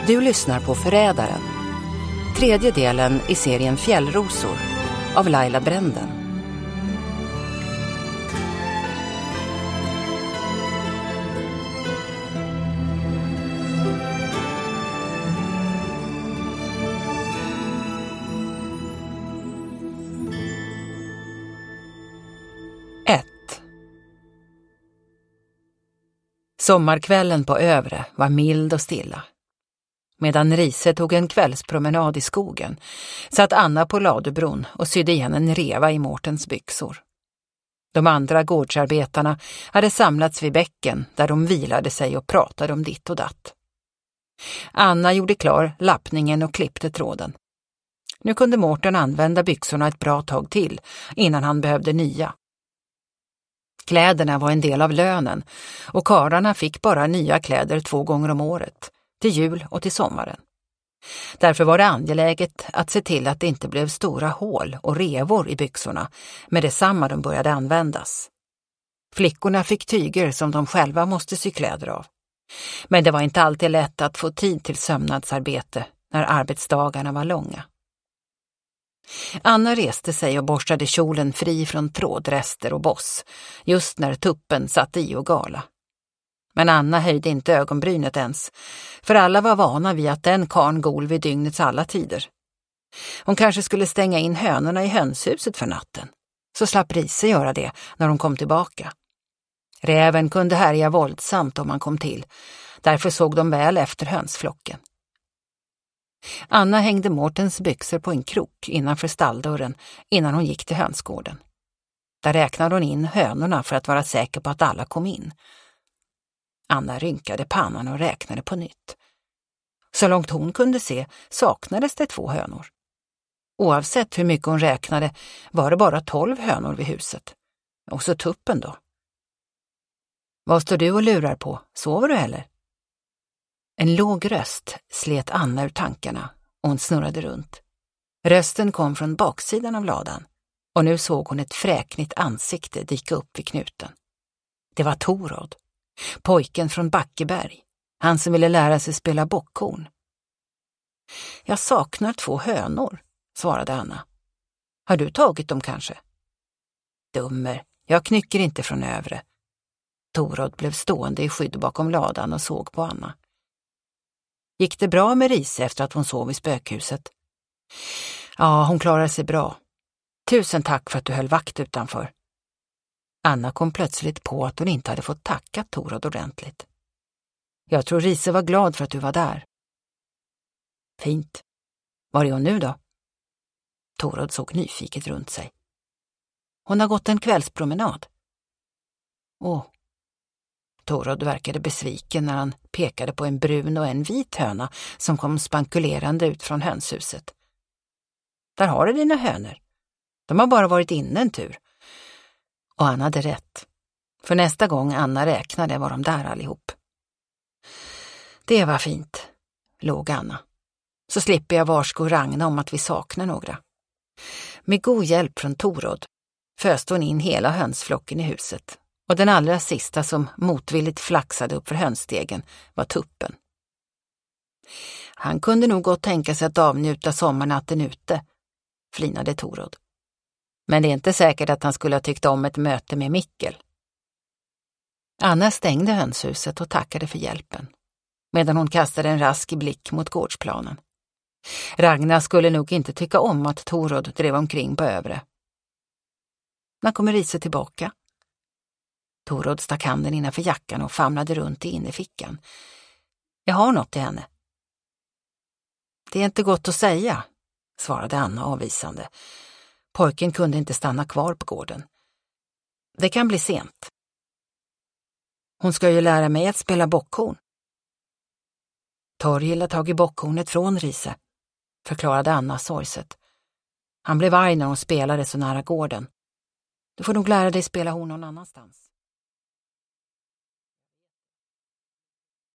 Du lyssnar på Förrädaren. Tredje delen i serien Fjällrosor av Laila Bränden. Sommarkvällen på Övre var mild och stilla. Medan Rise tog en kvällspromenad i skogen satt Anna på ladubron och sydde igen en reva i Mårtens byxor. De andra gårdsarbetarna hade samlats vid bäcken där de vilade sig och pratade om ditt och datt. Anna gjorde klar lappningen och klippte tråden. Nu kunde Mårten använda byxorna ett bra tag till innan han behövde nya. Kläderna var en del av lönen och karlarna fick bara nya kläder 2 gånger om året, till jul och till sommaren. Därför var det angeläget att se till att det inte blev stora hål och revor i byxorna med detsamma de började användas. Flickorna fick tyger som de själva måste sy kläder av. Men det var inte alltid lätt att få tid till sömnadsarbete när arbetsdagarna var långa. Anna reste sig och borstade kjolen fri från trådrester och boss, just när tuppen satt i och gala. Men Anna höjde inte ögonbrynet ens, för alla var vana vid att den karn gol vid dygnets alla tider. Hon kanske skulle stänga in hönorna i hönshuset för natten, så slapp Rise göra det när hon kom tillbaka. Räven kunde härja våldsamt om han kom till, därför såg de väl efter hönsflocken. Anna hängde Mårtens byxor på en krok innanför stalldörren innan hon gick till hönsgården. Där räknade hon in hönorna för att vara säker på att alla kom in. Anna rynkade pannan och räknade på nytt. Så långt hon kunde se saknades det 2 hönor. Oavsett hur mycket hon räknade var det bara 12 hönor vid huset. Och så tuppen då. Vad står du och lurar på? Sover du eller? En låg röst slet Anna ur tankarna och hon snurrade runt. Rösten kom från baksidan av ladan och nu såg hon ett fräknigt ansikte dyka upp vid knuten. Det var Torod, pojken från Backeberg, han som ville lära sig spela bockhorn. Jag saknar 2 hönor, svarade Anna. Har du tagit dem kanske? Dummer, jag knycker inte från Övre. Torod blev stående i skydd bakom ladan och såg på Anna. Gick det bra med Rise efter att hon sov i spökhuset? Ja, hon klarade sig bra. 1000 tack för att du höll vakt utanför. Anna kom plötsligt på att hon inte hade fått tacka Torod ordentligt. Jag tror Rise var glad för att du var där. Fint. Var är hon nu då? Torod såg nyfiket runt sig. Hon har gått en kvällspromenad. Åh. Torod verkade besviken när han pekade på en brun och en vit höna som kom spankulerande ut från hönshuset. Där har du dina hönor. De har bara varit inne en tur. Och han hade rätt. För nästa gång Anna räknade var de där allihop. Det var fint, låg Anna. Så slipper jag varsko Ragna om att vi saknar några. Med god hjälp från Torod föste hon in hela hönsflocken i huset. Och den allra sista som motvilligt flaxade upp för hönsstegen var tuppen. Han kunde nog gott tänka sig att avnjuta sommarnatten ute, flinade Torod. Men det är inte säkert att han skulle ha tyckt om ett möte med Mikkel. Anna stängde hönshuset och tackade för hjälpen, medan hon kastade en rask blick mot gårdsplanen. Ragnar skulle nog inte tycka om att Torod drev omkring på Övre. När kommer Rise tillbaka? Torod stack handen innanför jackan och famlade runt i innerfickan. Jag har något till henne. Det är inte gott att säga, svarade Anna avvisande. Pojken kunde inte stanna kvar på gården. Det kan bli sent. Hon ska ju lära mig att spela bockhorn. Torgil har tagit bockhornet från Rise, förklarade Anna sorgset. Han blev arg när hon spelade så nära gården. Du får nog lära dig spela horn någon annanstans.